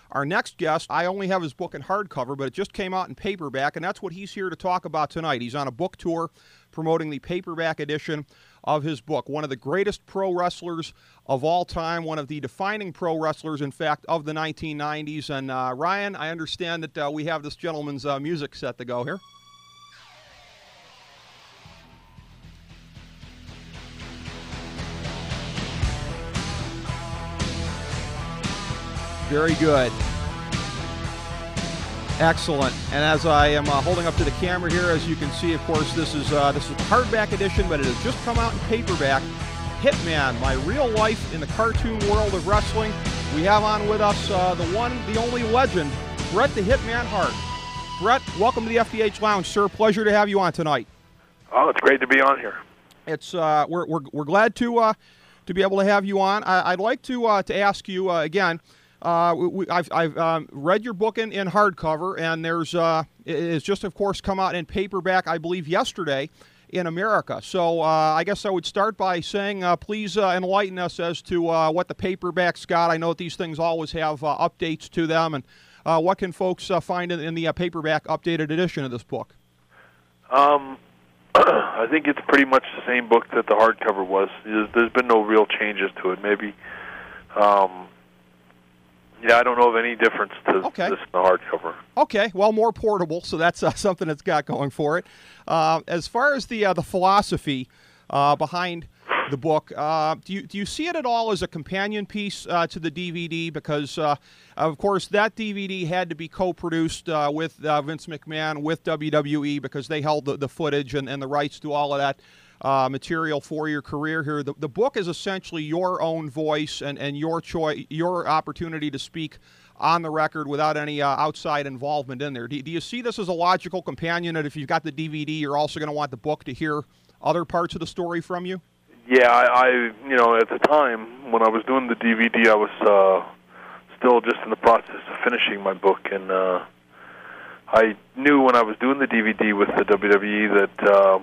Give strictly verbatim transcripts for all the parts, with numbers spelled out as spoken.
Our next guest, I only have his book in hardcover, but it just came out in paperback, and that's what he's here to talk about tonight. He's on a book tour promoting the paperback edition of his book. One of the greatest pro wrestlers of all time, one of the defining pro wrestlers, in fact, of the nineteen nineties. And uh, Ryan, I understand that uh, we have this gentleman's uh, music set to go here. Very good. Excellent. And as I am uh, holding up to the camera here, as you can see, of course, this is uh, this is the hardback edition, but it has just come out in paperback. Hitman, My Real Life in the Cartoon World of Wrestling. We have on with us uh, the one, the only legend, Bret the Hitman Hart. Bret, welcome to the F D H Lounge, sir. Pleasure to have you on tonight. Oh, it's great to be on here. It's uh, we're we're we're glad to uh, to be able to have you on. I, I'd like to uh, to ask you uh, again. Uh, we, I've, I've um, read your book in, in hardcover, and there's uh, it's just, of course, come out in paperback, I believe, yesterday in America. So uh, I guess I would start by saying, uh, please uh, enlighten us as to uh, what the paperback's got. I know that these things always have uh, updates to them, and uh, what can folks uh, find in, in the uh, paperback updated edition of this book? Um, I think it's pretty much the same book that the hardcover was. There's, there's been no real changes to it. Maybe. Um, Yeah, I don't know of any difference to okay. this in the hardcover. Okay, well, more portable, so that's uh, something it's got going for it. Uh, as far as the uh, the philosophy uh, behind the book, uh, do you do you see it at all as a companion piece uh, to the D V D? Because, uh, of course, that D V D had to be co-produced uh, with uh, Vince McMahon, with W W E, because they held the, the footage and, and the rights to all of that Uh, material for your career here. The, the book is essentially your own voice and, and your choice, your opportunity to speak on the record without any uh, outside involvement in there. Do, do you see this as a logical companion, that if you've got the D V D, you're also going to want the book to hear other parts of the story from you? Yeah, I, I you know, at the time when I was doing the D V D, I was uh, still just in the process of finishing my book, and uh, I knew when I was doing the D V D with the W W E that uh,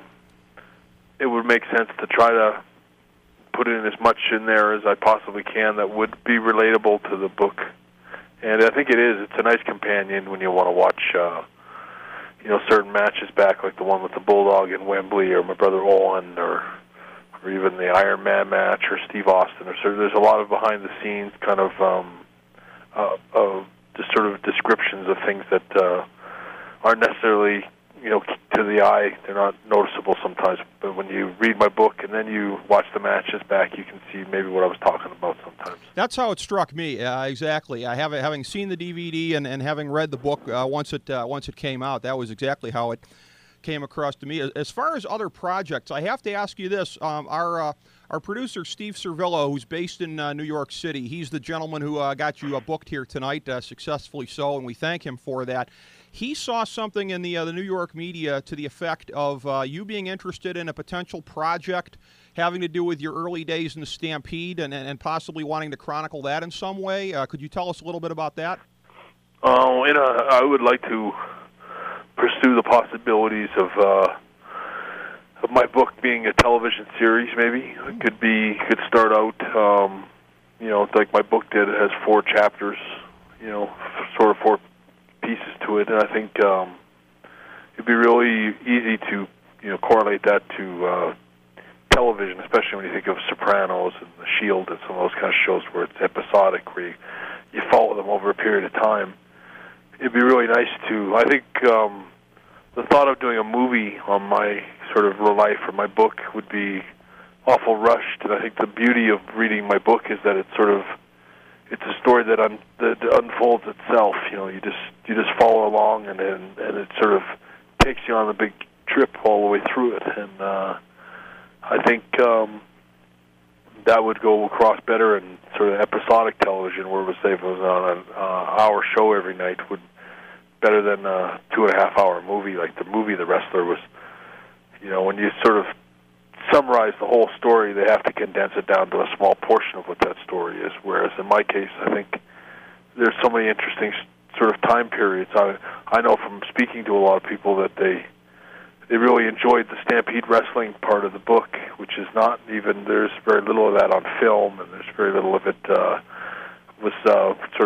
it would make sense to try to put in as much in there as I possibly can that would be relatable to the book. And I think it is. It's a nice companion when you want to watch, uh, you know, certain matches back, like the one with the Bulldog in Wembley, or my brother Owen, or or even the Iron Man match, or Steve Austin. Or so there's a lot of behind-the-scenes kind of um, uh, uh, just sort of descriptions of things that uh, aren't necessarily, you know, to the eye. They're not noticeable sometimes, but when you read my book and then you watch the matches back, you can see maybe what I was talking about sometimes. That's how it struck me, uh, exactly. I have, having seen the D V D and, and having read the book uh, once it uh, once it came out, that was exactly how it came across to me. As far as other projects, I have to ask you this. Um, our uh, our producer, Steve Servillo, who's based in uh, New York City, he's the gentleman who uh, got you uh, booked here tonight, uh, successfully so, and we thank him for that. He saw something in the uh, the New York media to the effect of uh, you being interested in a potential project having to do with your early days in the Stampede, and, and possibly wanting to chronicle that in some way. Uh, could you tell us a little bit about that? Oh, uh, I would like to pursue the possibilities of uh, of my book being a television series. Maybe it could be could start out, um, you know, like my book did. It has four chapters, you know, sort of four pieces to it, and I think um, it'd be really easy to, you know, correlate that to uh, television, especially when you think of Sopranos and The Shield and some of those kind of shows where it's episodic, where you, you follow them over a period of time. It'd be really nice to, I think um, the thought of doing a movie on my sort of life or my book would be awful rushed, and I think the beauty of reading my book is that it's sort of, it's a story that, un, that unfolds itself. You know, you just you just follow along, and and, and it sort of takes you on a big trip all the way through it. And uh, I think um, that would go across better in sort of episodic television, where it was, say, if it was on an uh, hour show every night, would better than a two and a half hour movie. Like the movie The Wrestler was, you know, when you sort of summarize the whole story, they have to condense it down to a small portion of what that story is. Whereas in my case, I think there's so many interesting sort of time periods. I I know from speaking to a lot of people that they they really enjoyed the Stampede Wrestling part of the book, which is not even, there's very little of that on film, and there's very little of it uh, was uh, sort of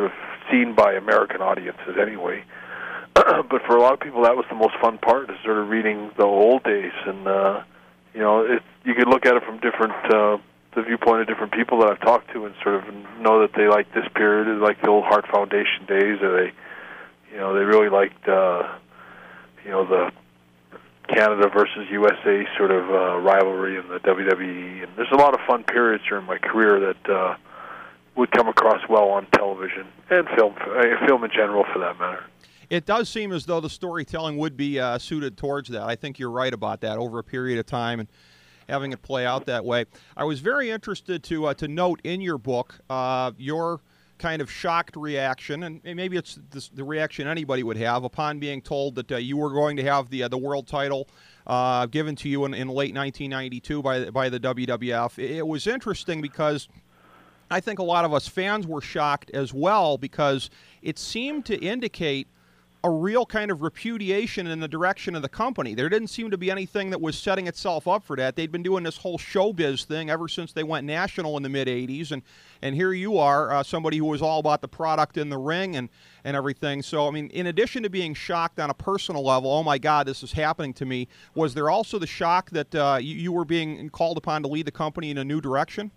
seen by American audiences anyway. But for a lot of people, that was the most fun part, is sort of reading the old days. And, uh, you know, it, you could look at it from different, uh, the viewpoint of different people that I've talked to and sort of know that they like this period, they like the old Hart Foundation days, or they, you know, they really liked, uh, you know, the Canada versus U S A sort of uh, rivalry in the W W E. And there's a lot of fun periods during my career that uh, would come across well on television and film, uh, film in general, for that matter. It does seem as though the storytelling would be uh, suited towards that. I think you're right about that, over a period of time and having it play out that way. I was very interested to uh, to note in your book uh, your kind of shocked reaction, and maybe it's this, the reaction anybody would have upon being told that uh, you were going to have the uh, the world title uh, given to you in, in late nineteen ninety-two by by the W W F. It was interesting because I think a lot of us fans were shocked as well, because it seemed to indicate a real kind of repudiation in the direction of the company. There didn't seem to be anything that was setting itself up for that. They'd been doing this whole showbiz thing ever since they went national in the mid eighties, and and here you are, uh, somebody who was all about the product in the ring and, and everything. So, I mean, in addition to being shocked on a personal level, oh my God, this is happening to me, was there also the shock that uh, you, you were being called upon to lead the company in a new direction?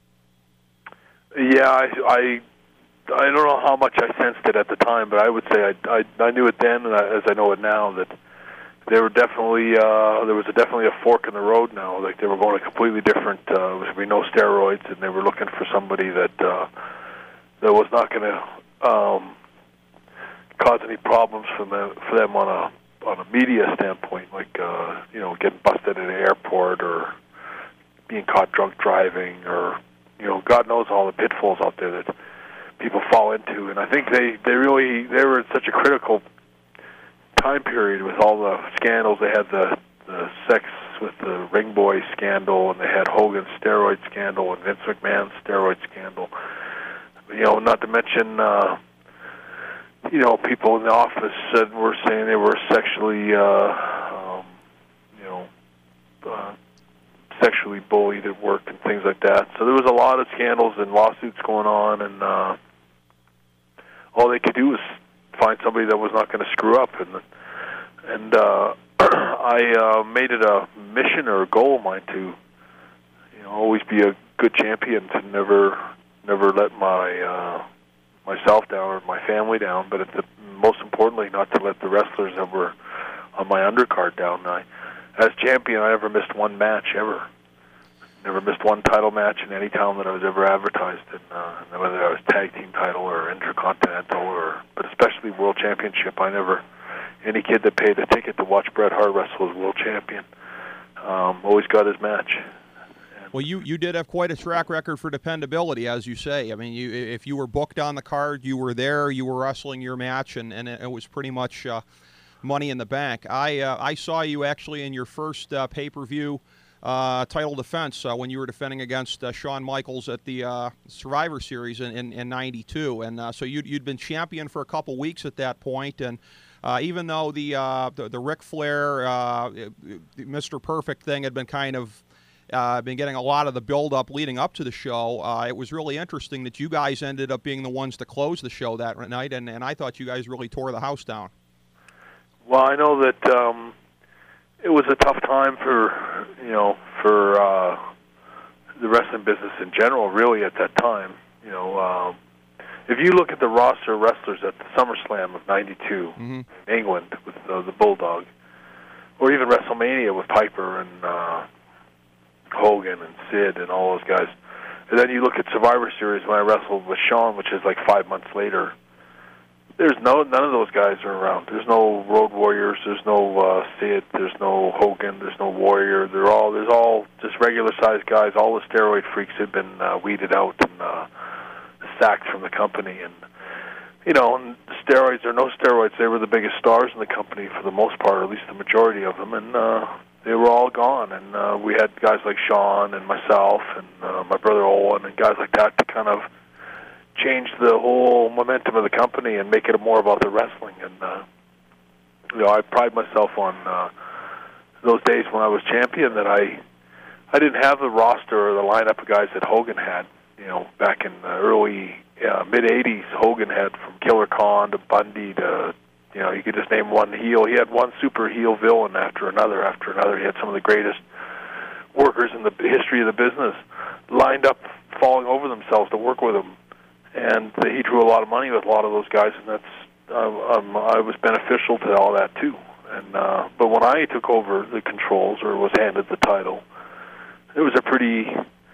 Yeah, I... I I don't know how much I sensed it at the time, but I would say I, I, I knew it then, and I, as I know it now, that there were definitely uh, there was a, definitely a fork in the road now. Like, they were going a completely different. Uh, there was going to be no steroids, and they were looking for somebody that uh, that was not going to um, cause any problems for them for them on a on a media standpoint, like uh, you know, getting busted at an airport or being caught drunk driving, or you know, God knows all the pitfalls out there that people fall into. And I think they, they really, they were in such a critical time period with all the scandals. They had the, the sex with the Ring Boy scandal, and they had Hogan's steroid scandal and Vince McMahon's steroid scandal. You know, not to mention, uh, you know, people in the office said were saying they were sexually, uh, um, you know, uh, sexually bullied at work and things like that. So there was a lot of scandals and lawsuits going on, and uh, all they could do was find somebody that was not going to screw up. And and uh, I uh, made it a mission or a goal of mine to, you know, always be a good champion, to never never let my uh, myself down or my family down, but at the, most importantly, not to let the wrestlers that were on my undercard down. I, as champion, I never missed one match ever. Never missed one title match in any town that I was ever advertised in, uh, whether I was tag team title or intercontinental, or but especially world championship. I never, any kid that paid a ticket to watch Bret Hart wrestle as world champion, um, always got his match. Well, you, you did have quite a track record for dependability, as you say. I mean, you, if you were booked on the card, you were there, you were wrestling your match, and, and it was pretty much uh, money in the bank. I uh, I saw you actually in your first uh, pay-per-view uh, title defense uh, when you were defending against uh, Shawn Michaels at the uh, Survivor Series in, in, in ninety-two. And uh, so you'd, you'd been champion for a couple weeks at that point, and uh, even though the, uh, the, the Ric Flair, uh, Mister Perfect thing had been kind of Uh, been getting a lot of the build-up leading up to the show. Uh, it was really interesting that you guys ended up being the ones to close the show that night, and, and I thought you guys really tore the house down. Well, I know that um, it was a tough time for, you know, for uh, the wrestling business in general, really, at that time. You know, uh, if you look at the roster of wrestlers at the SummerSlam of ninety-two mm-hmm. in England with uh, the Bulldog, or even WrestleMania with Piper and uh, Hogan and Sid and all those guys. And then you look at Survivor Series when I wrestled with Shawn, which is like five months later. There's no none of those guys are around. There's no Road Warriors. There's no uh, Sid. There's no Hogan. There's no Warrior. They're all there's all just regular sized guys. All the steroid freaks had been uh, weeded out and uh, sacked from the company. And you know, and steroids or no steroids, they were the biggest stars in the company for the most part, or at least the majority of them. And uh, they were all gone, and uh, we had guys like Shawn and myself and uh, my brother Owen and guys like that to kind of change the whole momentum of the company and make it more about the wrestling. And uh, you know, I pride myself on uh, those days when I was champion that I I didn't have the roster or the lineup of guys that Hogan had. You know, back in the early uh, mid eighties, Hogan had from Killer Khan to Bundy to, you know, you could just name one heel. He had one super heel villain after another after another. He had some of the greatest workers in the history of the business lined up, falling over themselves to work with him. And he drew a lot of money with a lot of those guys, and that's uh, um, I was beneficial to all that too. And uh, but when I took over the controls or was handed the title, it was a pretty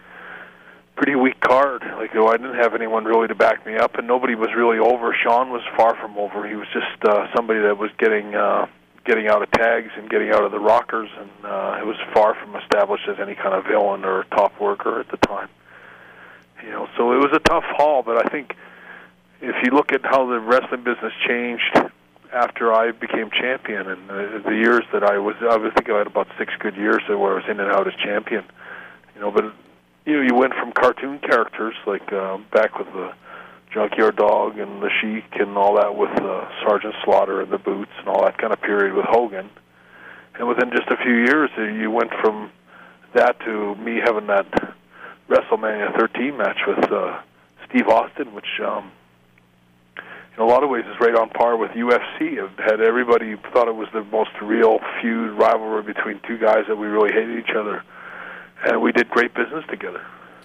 pretty weak card. Like, you know, I didn't have anyone really to back me up, and nobody was really over. Sean was far from over. He was just uh, somebody that was getting uh, getting out of tags and getting out of the rockers, and uh, it was far from established as any kind of villain or top worker at the time. You know, so it was a tough haul. But I think if you look at how the wrestling business changed after I became champion, and the, the years that I was, I was thinking I had about six good years where I was in and out as champion. You know, but you know, you went from cartoon characters like uh, back with the Junkyard Dog and the Sheik and all that with uh, Sergeant Slaughter and the Boots and all that kind of period with Hogan. And within just a few years, uh, you went from that to me having that WrestleMania thirteen match with uh, Steve Austin, which um, in a lot of ways is right on par with U F C. It had everybody thought it was the most real feud rivalry between two guys that we really hated each other. And we did great business together.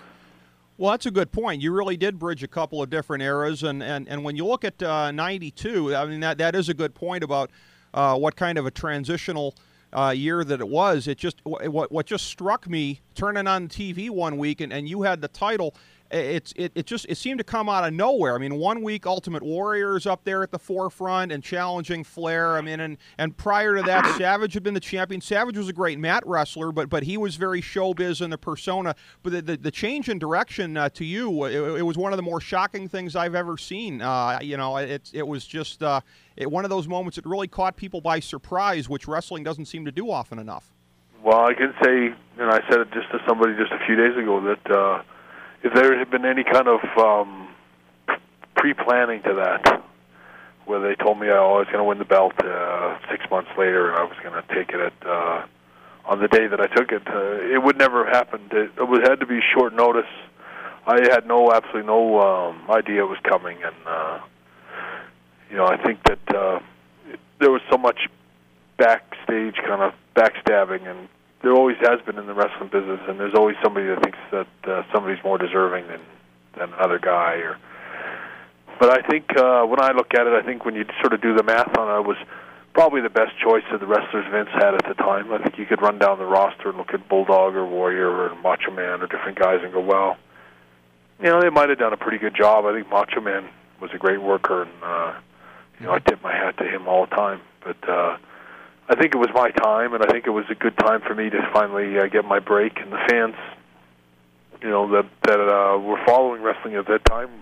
Well, that's a good point. You really did bridge a couple of different eras, and, and, and when you look at uh, ninety-two, I mean, that, that is a good point about uh, what kind of a transitional uh, year that it was. It just what what just struck me turning on T V one week, and, and you had the title. It's it, it just it seemed to come out of nowhere. I mean, one week Ultimate Warrior's up there at the forefront and challenging Flair. I mean, and, and prior to that, Savage had been the champion. Savage was a great mat wrestler, but but he was very showbiz in the persona. But the the, the change in direction uh, to you, it, it was one of the more shocking things I've ever seen. Uh, you know, it it was just uh, it, one of those moments that really caught people by surprise, which wrestling doesn't seem to do often enough. Well, I can say, and I said it just to somebody just a few days ago, that uh, if there had been any kind of um, pre-planning to that, where they told me oh, I was going to win the belt uh, six months later and I was going to take it at uh, on the day that I took it, uh, it would never have happened. It, it would, had to be short notice. I had no, absolutely no um, idea it was coming, and uh, you know, I think that uh, there was so much backstage kind of backstabbing, and there always has been in the wrestling business, and there's always somebody that thinks that uh, somebody's more deserving than, than another guy. Or, but I think uh, when I look at it, I think when you sort of do the math on it, it was probably the best choice that the wrestlers Vince had at the time. I think you could run down the roster and look at Bulldog or Warrior or Macho Man or different guys and go, well, you know, they might have done a pretty good job. I think Macho Man was a great worker, and uh, you know, I tip my hat to him all the time. But uh, I think it was my time, and I think it was a good time for me to finally uh, get my break. And the fans, you know, that that uh, were following wrestling at that time,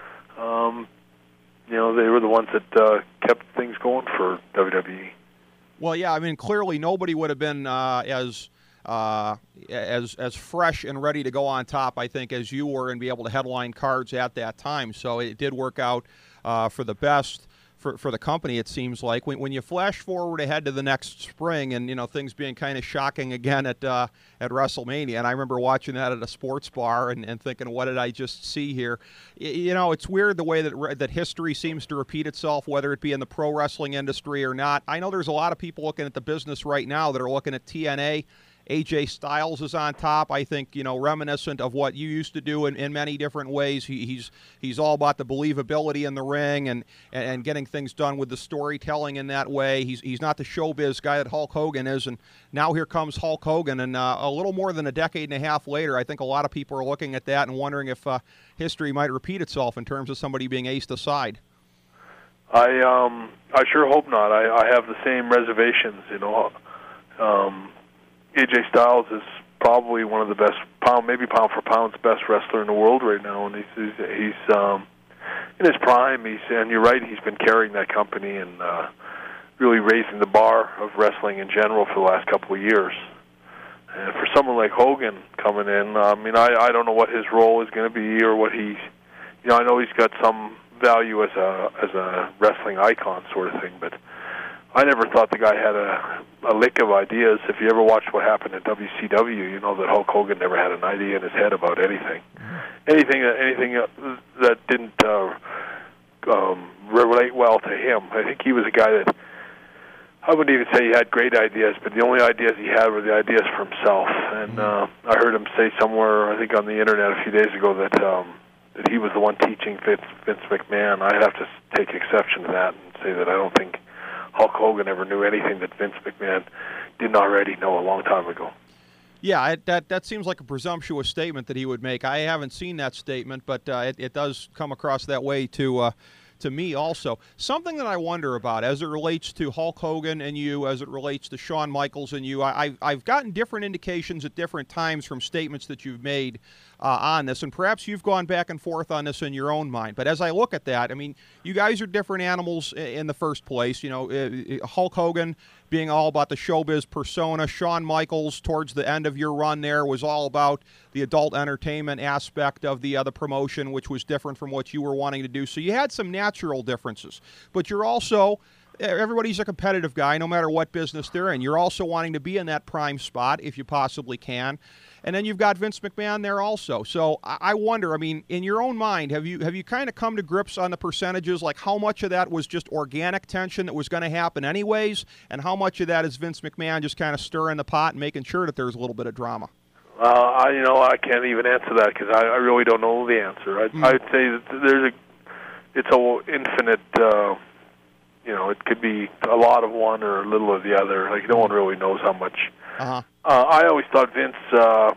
um, you know, they were the ones that uh, kept things going for W W E. Well, yeah, I mean, clearly nobody would have been uh, as uh, as as fresh and ready to go on top, I think, as you were and be able to headline cards at that time. So it did work out uh, for the best. For, for the company, it seems like. When, when you flash forward ahead to the next spring, and you know things being kind of shocking again at uh, at WrestleMania, and I remember watching that at a sports bar and, and thinking, what did I just see here? You, you know, it's weird the way that that history seems to repeat itself, whether it be in the pro wrestling industry or not. I know there's a lot of people looking at the business right now that are looking at T N A. A J Styles is on top. I think, you know, reminiscent of what you used to do in, in many different ways. He, he's he's all about the believability in the ring and, and getting things done with the storytelling in that way. He's he's not the showbiz guy that Hulk Hogan is. And now here comes Hulk Hogan. And uh, a little more than a decade and a half later, I think a lot of people are looking at that and wondering if uh, history might repeat itself in terms of somebody being aced aside. I um I sure hope not. I, I have the same reservations, you know. Um, A J Styles is probably one of the best pound, maybe pound for pound, best wrestler in the world right now, and he's he's, he's um, in his prime. He's and you're right, he's been carrying that company and uh, really raising the bar of wrestling in general for the last couple of years. And for someone like Hogan coming in, I mean, I I don't know what his role is going to be or what he's, you know, I know he's got some value as a as a wrestling icon sort of thing, but I never thought the guy had a, a lick of ideas. If you ever watched what happened at W C W, you know that Hulk Hogan never had an idea in his head about anything. anything anything that didn't uh, um, relate well to him. I think he was a guy that, I wouldn't even say he had great ideas, but the only ideas he had were the ideas for himself. And uh, I heard him say somewhere, I think on the internet a few days ago, that um, that he was the one teaching Vince, Vince McMahon. I'd have to take exception to that and say that I don't think Hulk Hogan ever knew anything that Vince McMahon didn't already know a long time ago. Yeah, it, that that seems like a presumptuous statement that he would make. I haven't seen that statement, but uh, it, it does come across that way to uh, to me also. Something that I wonder about as it relates to Hulk Hogan and you, as it relates to Shawn Michaels and you, I, I've, I've gotten different indications at different times from statements that you've made uh, on this, and perhaps you've gone back and forth on this in your own mind. But as I look at that, I mean, you guys are different animals in the first place. You know, uh, Hulk Hogan being all about the showbiz persona. Shawn Michaels, towards the end of your run there, was all about the adult entertainment aspect of the other promotion, which was different from what you were wanting to do. So you had some natural differences. But you're also, everybody's a competitive guy, no matter what business they're in. You're also wanting to be in that prime spot if you possibly can. And then you've got Vince McMahon there also. So I wonder, I mean, in your own mind, have you have you kind of come to grips on the percentages, like how much of that was just organic tension that was going to happen anyways, and how much of that is Vince McMahon just kind of stirring the pot and making sure that there's a little bit of drama? Uh, I, you know, I can't even answer that because I, I really don't know the answer. I, mm. I'd say that there's a, it's a infinite, uh, you know, it could be a lot of one or a little of the other. Like, no one really knows how much. Uh-huh. Uh, I always thought Vince uh,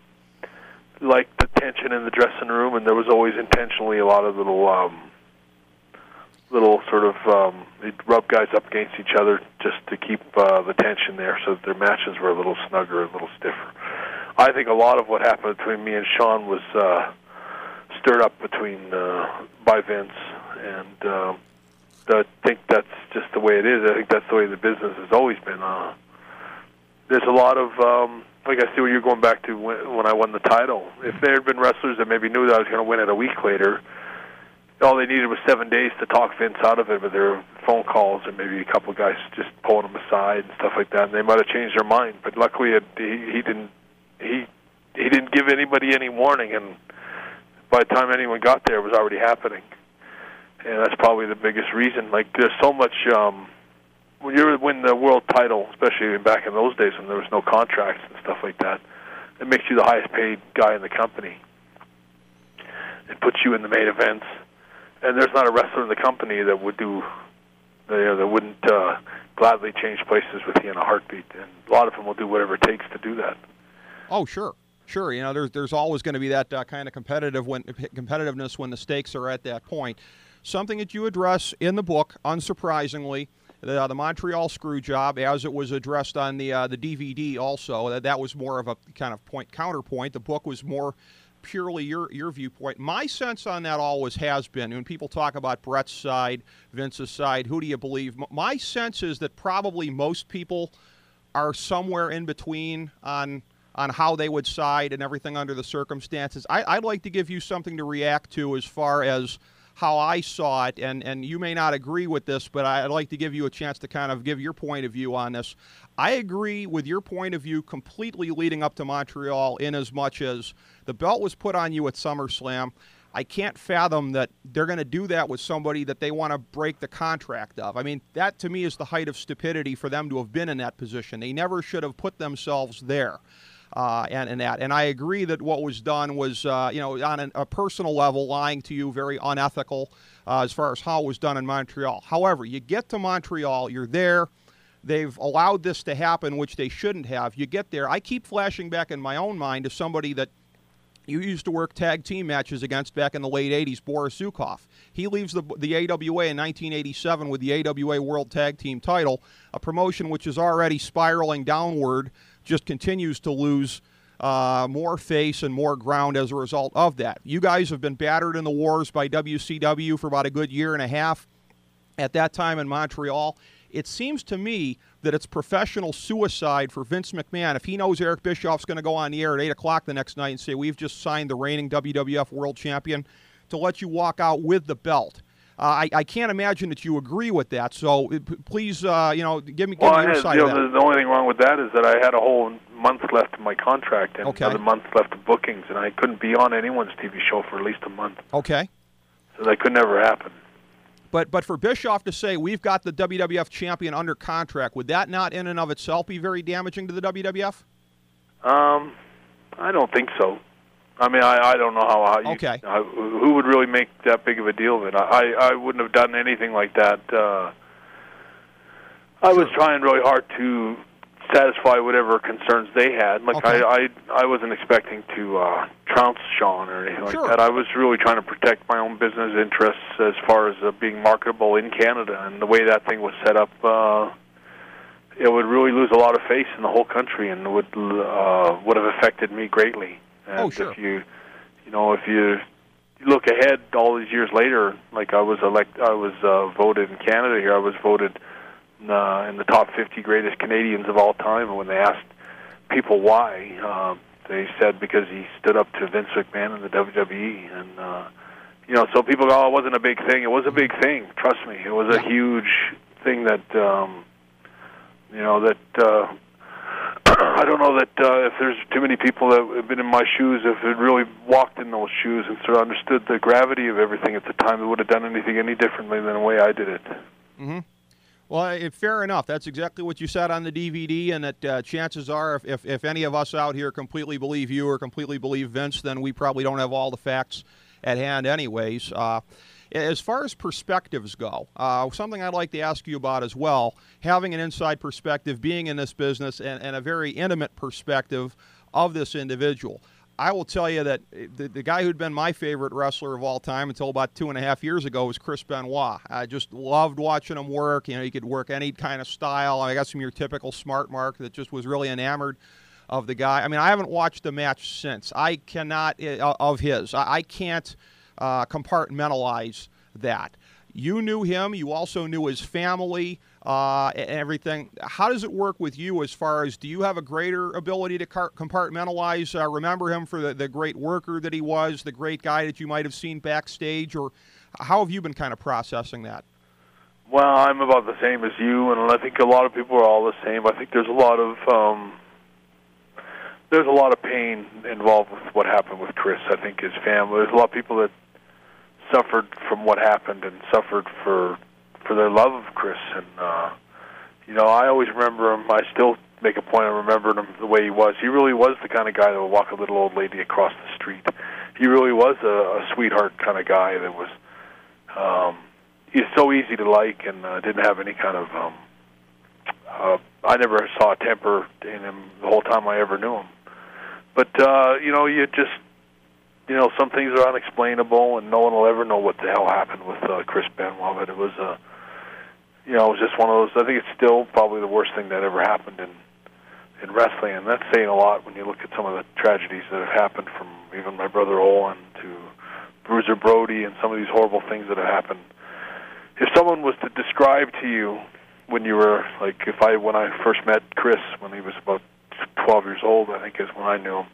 liked the tension in the dressing room, and there was always intentionally a lot of little, um, little sort of, um, they'd rub guys up against each other just to keep uh, the tension there so that their matches were a little snugger, a little stiffer. I think a lot of what happened between me and Shawn was uh, stirred up between uh, by Vince, and uh, I think that's just the way it is. I think that's the way the business has always been. Uh, There's a lot of, um, like I see what you're going back to when, when I won the title. If there had been wrestlers that maybe knew that I was going to win it a week later, all they needed was seven days to talk Vince out of it with their phone calls and maybe a couple of guys just pulling him aside and stuff like that, and they might have changed their mind. But luckily, it, he, he didn't. He he didn't give anybody any warning, and by the time anyone got there, it was already happening. And that's probably the biggest reason. Like, there's so much. Um, When you win the world title, especially back in those days when there was no contracts and stuff like that, it makes you the highest paid guy in the company. It puts you in the main events, and there's not a wrestler in the company that would do, you know, that wouldn't uh, gladly change places with you in a heartbeat. And a lot of them will do whatever it takes to do that. Oh, sure. Sure, you know, there's there's always going to be that uh, kind of competitive when competitiveness when the stakes are at that point. Something that you address in the book, unsurprisingly, the, uh, the Montreal screw job, as it was addressed on the uh, the D V D also. That, that was more of a kind of point counterpoint. The book was more purely your your viewpoint. My sense on that always has been, when people talk about Brett's side, Vince's side, who do you believe? My sense is that probably most people are somewhere in between on on how they would side and everything under the circumstances. I, I'd like to give you something to react to as far as how I saw it, and, and you may not agree with this, but I'd like to give you a chance to kind of give your point of view on this. I agree with your point of view completely leading up to Montreal, in as much as the belt was put on you at SummerSlam. I can't fathom that they're going to do that with somebody that they want to break the contract of. I mean, that to me is the height of stupidity for them to have been in that position. They never should have put themselves there. Uh, and, and that, and I agree that what was done was, uh, you know, on an, a personal level, lying to you, very unethical uh, as far as how it was done in Montreal. However, you get to Montreal, you're there, they've allowed this to happen, which they shouldn't have. You get there. I keep flashing back in my own mind to somebody that you used to work tag team matches against back in the late eighties, Boris Zukov. He leaves the, the A W A in nineteen eighty-seven with the A W A World Tag Team title, a promotion which is already spiraling downward, just continues to lose uh, more face and more ground as a result of that. You guys have been battered in the wars by W C W for about a good year and a half. At that time in Montreal, it seems to me that it's professional suicide for Vince McMahon if he knows Eric Bischoff's going to go on the air at eight o'clock the next night and say, we've just signed the reigning W W F World Champion, to let you walk out with the belt. Uh, I, I can't imagine that you agree with that. So uh, p- please, uh, you know, give me, give Well, me I your had, side you of know, that. the, the only thing wrong with that is that I had a whole month left in my contract and Okay. another month left of bookings, and I couldn't be on anyone's T V show for at least a month. Okay. So that could never happen. But but for Bischoff to say we've got the W W F champion under contract, would that not in and of itself be very damaging to the W W F? Um, I don't think so. I mean, I, I don't know how, how you, Okay. how, who would really make that big of a deal of it. I, I wouldn't have done anything like that. Uh, I was trying really hard to satisfy whatever concerns they had. Like Okay. I, I, I wasn't expecting to uh, trounce Sean or anything like Sure. that. I was really trying to protect my own business interests as far as uh, being marketable in Canada, and the way that thing was set up, uh, it would really lose a lot of face in the whole country, and would uh, would have affected me greatly. And Oh, sure. if you, you know, if you look ahead all these years later, like I was elect, I was uh, voted in Canada here. I was voted uh, in the top fifty greatest Canadians of all time. And when they asked people why, uh, they said because he stood up to Vince McMahon in the W W E. And uh, you know, so people go, "Oh, it wasn't a big thing." It was a big thing. Trust me, it was a huge thing that um, you know that. Uh, I don't know that uh, if there's too many people that have been in my shoes, if had really walked in those shoes and sort of understood the gravity of everything at the time, they would have done anything any differently than the way I did it. Mm-hmm. Well, it, fair enough. That's exactly what you said on the D V D, and that uh, chances are, if, if, if any of us out here completely believe you or completely believe Vince, then we probably don't have all the facts at hand anyways. Uh, as far as perspectives go, uh, something I'd like to ask you about as well, having an inside perspective, being in this business, and, and a very intimate perspective of this individual. I will tell you that the, the guy who'd been my favorite wrestler of all time until about two and a half years ago was Chris Benoit. I just loved watching him work. You know, he could work any kind of style. I got some of your typical smart mark that just was really enamored of the guy. I mean, I haven't watched a match since. I cannot, uh, of his, I, I can't uh, compartmentalize that. You knew him. You also knew his family uh, and everything. How does it work with you as far as, do you have a greater ability to compartmentalize, uh, remember him for the, the great worker that he was, the great guy that you might have seen backstage, or how have you been kind of processing that? Well, I'm about the same as you, and I think a lot of people are all the same. I think there's a lot of um, there's a lot of pain involved with what happened with Chris. I think his family. There's a lot of people that suffered from what happened and suffered for for their love of Chris. And uh, you know, I always remember him. I still make a point of remembering him the way he was. He really was the kind of guy that would walk a little old lady across the street. He really was a, a sweetheart kind of guy that was. Um, he's so easy to like, and uh, didn't have any kind of. Um, uh, I never saw a temper in him the whole time I ever knew him. But uh, you know, you just. You know, some things are unexplainable, and no one will ever know what the hell happened with uh, Chris Benoit. But it was, uh, you know, it was just one of those. I think it's still probably the worst thing that ever happened in in wrestling, and that's saying a lot when you look at some of the tragedies that have happened, from even my brother Owen to Bruiser Brody, and some of these horrible things that have happened. If someone was to describe to you when you were like, if I when I first met Chris when he was about twelve years old, I think is when I knew him.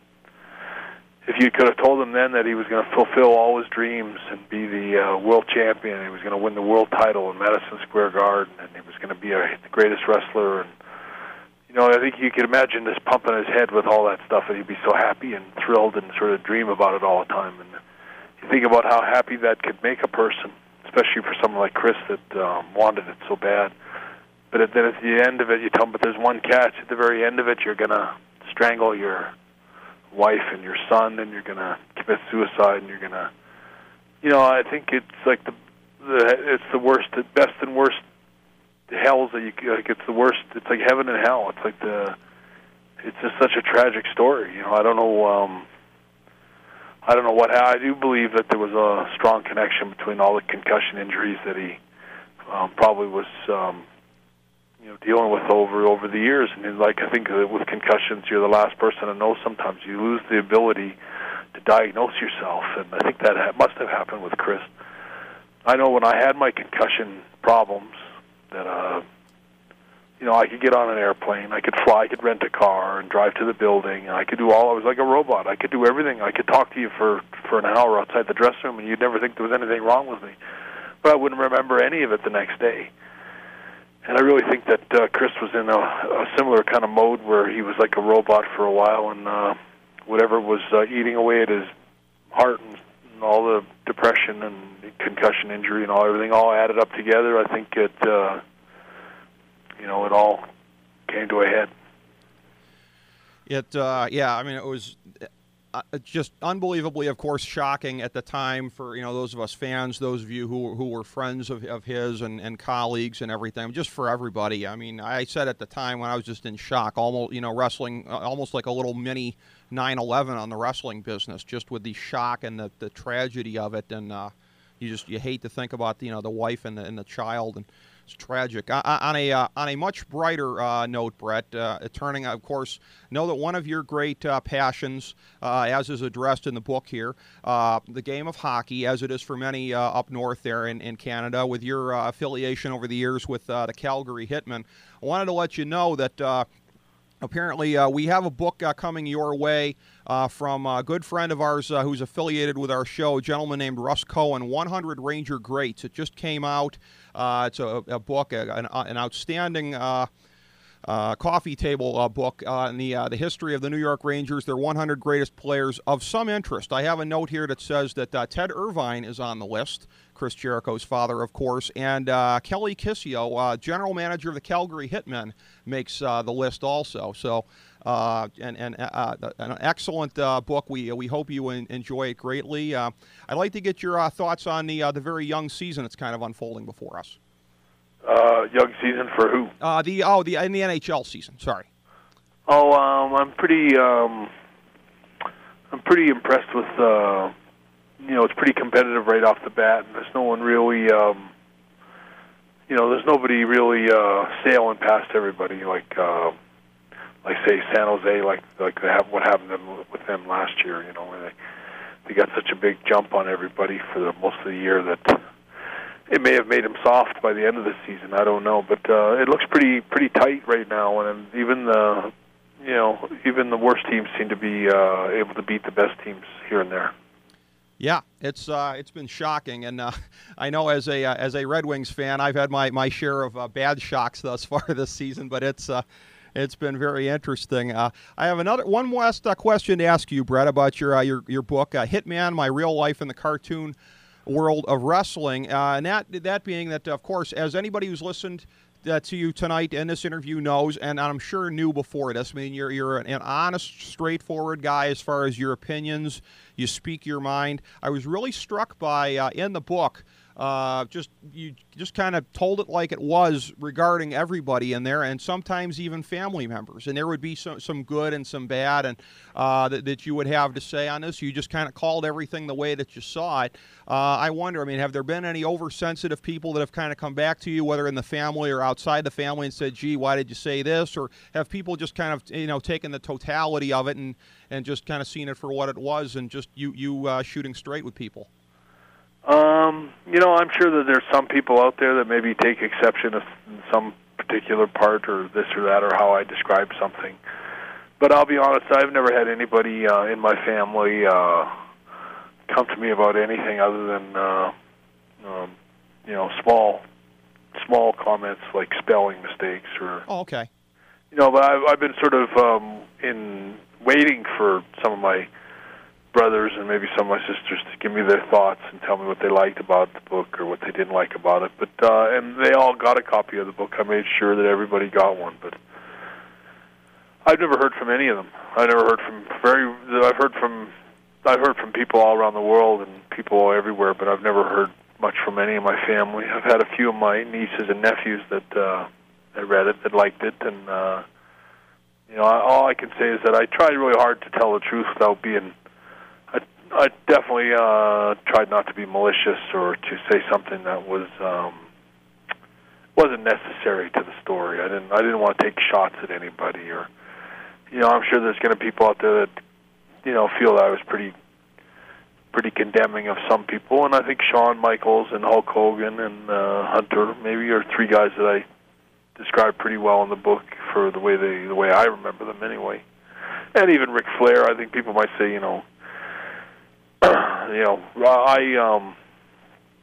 If you could have told him then that he was going to fulfill all his dreams and be the uh, world champion, he was going to win the world title in Madison Square Garden, and he was going to be a, the greatest wrestler, and you know, I think you could imagine this pumping his head with all that stuff, and he'd be so happy and thrilled and sort of dream about it all the time. And you think about how happy that could make a person, especially for someone like Chris that um, wanted it so bad. But then at the end of it, you tell him, but there's one catch. At the very end of it, you're going to strangle your wife and your son, and you're going to commit suicide, and you're going to, you know, I think it's like the, the it's the worst, the best and worst hells that you, like, it's the worst, it's like heaven and hell. It's like the, it's just such a tragic story, you know. I don't know, um, I don't know what, I do believe that there was a strong connection between all the concussion injuries that he um, probably was, um, you know, dealing with over over the years. And like, I think that with concussions, you're the last person to know. Sometimes you lose the ability to diagnose yourself, and I think that ha- must have happened with Chris. I know when I had my concussion problems that, uh, you know, I could get on an airplane, I could fly, I could rent a car and drive to the building, and I could do all. I was like a robot. I could do everything. I could talk to you for for an hour outside the dressing room, and you'd never think there was anything wrong with me. but I wouldn't remember any of it the next day. And I really think that uh, Chris was in a, a similar kind of mode where he was like a robot for a while, and uh, whatever was uh, eating away at his heart and, and all the depression and concussion injury and all everything all added up together. I think it, uh, you know, it all came to a head. It, uh, yeah, I mean, it was uh, just unbelievably, of course, shocking at the time for, you know, those of us fans, those of you who who were friends of, of his and, and colleagues and everything, just for everybody. I mean, I said at the time when I was just in shock, almost, you know, wrestling, uh, almost like a little mini nine eleven on the wrestling business, just with the shock and the, the tragedy of it. And uh, you just, you hate to think about, you know, the wife and the, and the child, and it's tragic. Uh, on a uh, on a much brighter uh, note, Brett, uh, turning, of course, know that one of your great uh, passions, uh, as is addressed in the book here, uh, the game of hockey, as it is for many uh, up north there in, in Canada, with your uh, affiliation over the years with uh, the Calgary Hitmen. I wanted to let you know that uh, apparently uh, we have a book uh, coming your way uh, from a good friend of ours uh, who's affiliated with our show, a gentleman named Russ Cohen, one hundred Ranger Greats. It just came out. Uh, it's a, a book, a, an, an outstanding uh, uh, coffee table uh, book uh, in the, uh, the history of the New York Rangers, their one hundred greatest players of some interest. I have a note here that says that uh, Ted Irvine is on the list, Chris Jericho's father, of course, and uh, Kelly Kissio, uh, general manager of the Calgary Hitmen, makes uh, the list also. So, uh, and, and uh, an excellent uh, book. We we hope you en enjoy it greatly. Uh, I'd like to get your uh, thoughts on the uh, the very young season that's kind of unfolding before us. Uh, young season for who? Uh, the oh the in the N H L season. Sorry. Oh, um, I'm pretty um, I'm pretty impressed with. Uh, you know, it's pretty competitive right off the bat, and there's no one really. Um, you know, there's nobody really uh, sailing past everybody like. Uh, Like say San Jose, like like they have what happened them, with them last year. You know, where they they got such a big jump on everybody for the, most of the year that it may have made them soft by the end of the season. I don't know, but uh, it looks pretty pretty tight right now, and even the you know even the worst teams seem to be uh, able to beat the best teams here and there. Yeah, it's uh, it's been shocking, and uh, I know as a uh, as a Red Wings fan, I've had my my share of uh, bad shocks thus far this season, but it's. Uh, It's been very interesting. Uh, I have another one last uh, question to ask you, Brett, about your uh, your your book, uh, Hitman: My Real Life in the Cartoon World of Wrestling. Uh, and that that being that, of course, as anybody who's listened uh, to you tonight in this interview knows, and I'm sure knew before this. I mean, you're you're an, an honest, straightforward guy as far as your opinions. You speak your mind. I was really struck by uh, in the book. Uh, just you just kind of told it like it was regarding everybody in there, and sometimes even family members. And there would be some some good and some bad, and uh, that that you would have to say on this. You just kind of called everything the way that you saw it. Uh, I wonder. I mean, have there been any oversensitive people that have kind of come back to you, whether in the family or outside the family, and said, "Gee, why did you say this?" Or have people just kind of you know taken the totality of it and and just kind of seen it for what it was, and just you you uh, shooting straight with people? Um, you know, I'm sure that there's some people out there that maybe take exception to some particular part or this or that or how I describe something. But I'll be honest, I've never had anybody uh, in my family uh, come to me about anything other than, uh, um, you know, small small comments like spelling mistakes or... Oh, okay. You know, but I've, I've been sort of um, in waiting for some of my brothers and maybe some of my sisters to give me their thoughts and tell me what they liked about the book or what they didn't like about it. But uh, and they all got a copy of the book. I made sure that everybody got one. But I've never heard from any of them. I've never heard from very. I've heard from. I've heard from people all around the world and people everywhere, but I've never heard much from any of my family. I've had a few of my nieces and nephews that uh, that read it, that liked it, and uh, you know, all I can say is that I tried really hard to tell the truth without being. I definitely uh, tried not to be malicious or to say something that was um, wasn't necessary to the story. I didn't. I didn't want to take shots at anybody, or you know, I'm sure there's going to be people out there that you know feel that I was pretty pretty condemning of some people, and I think Shawn Michaels and Hulk Hogan and uh, Hunter maybe are three guys that I describe pretty well in the book for the way they the way I remember them anyway, and even Ric Flair. I think people might say, you know. You know, I um,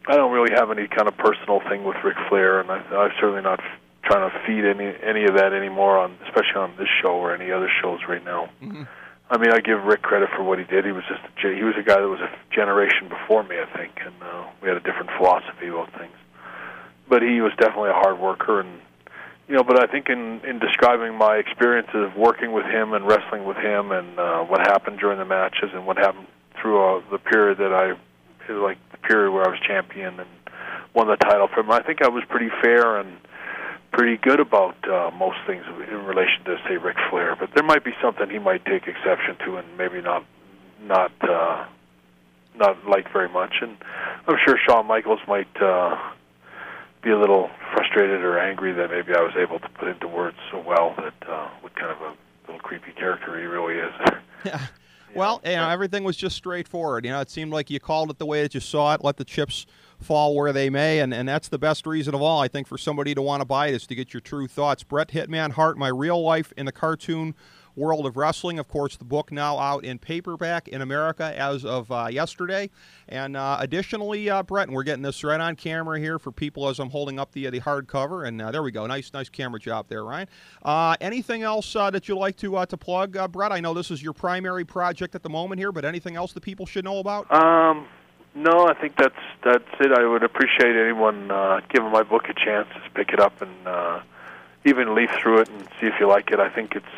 I don't really have any kind of personal thing with Ric Flair, and I, I'm certainly not f- trying to feed any any of that anymore, on especially on this show or any other shows right now. Mm-hmm. I mean, I give Rick credit for what he did. He was just a, he was a guy that was a generation before me, I think, and uh, we had a different philosophy about things. But he was definitely a hard worker, and you know. But I think in in describing my experiences of working with him and wrestling with him, and uh, what happened during the matches, and what happened through uh, the period that I, it was like the period where I was champion and won the title from him, I think I was pretty fair and pretty good about uh, most things in relation to, say, Ric Flair. But there might be something he might take exception to, and maybe not not uh, not like very much. And I'm sure Shawn Michaels might uh, be a little frustrated or angry that maybe I was able to put into words so well that uh, what kind of a little creepy character he really is. Yeah. Well, you know, everything was just straightforward. You know, it seemed like you called it the way that you saw it, let the chips fall where they may, and, and that's the best reason of all, I think, for somebody to want to buy it, is to get your true thoughts. Bret Hitman Hart, My Real Life in the Cartoon World of Wrestling. Of course, the book now out in paperback in America as of uh, yesterday. And uh, additionally, uh, Bret, and we're getting this right on camera here for people as I'm holding up the, uh, the hardcover, and uh, there we go. Nice nice camera job there, Ryan. Uh, anything else uh, that you'd like to uh, to plug, uh, Bret? I know this is your primary project at the moment here, but anything else that people should know about? Um, no, I think that's that's it. I would appreciate anyone uh, giving my book a chance to pick it up and uh, even leaf through it and see if you like it. I think it's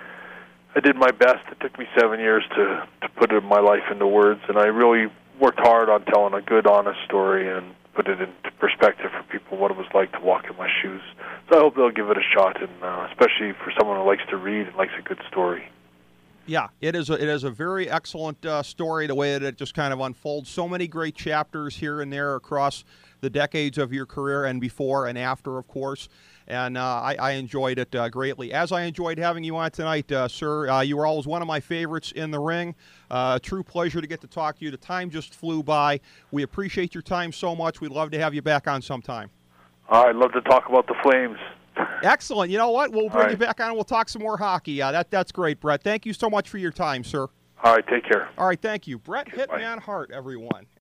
I did my best. It took me seven years to, to put my life into words, and I really worked hard on telling a good, honest story and put it into perspective for people what it was like to walk in my shoes. So I hope they'll give it a shot, and uh, especially for someone who likes to read and likes a good story. Yeah, it is a, it is a very excellent uh, story, the way that it just kind of unfolds. So many great chapters here and there across the decades of your career and before and after, of course. And uh, I, I enjoyed it uh, greatly, as I enjoyed having you on tonight, uh, sir. Uh, you were always one of my favorites in the ring. Uh, a true pleasure to get to talk to you. The time just flew by. We appreciate your time so much. We'd love to have you back on sometime. All right, I'd love to talk about the Flames. Excellent. You know what? We'll bring right. you back on and we'll talk some more hockey. Uh, that, that's great, Bret. Thank you so much for your time, sir. All right, take care. All right, thank you. Bret Okay, Hitman Hart, everyone.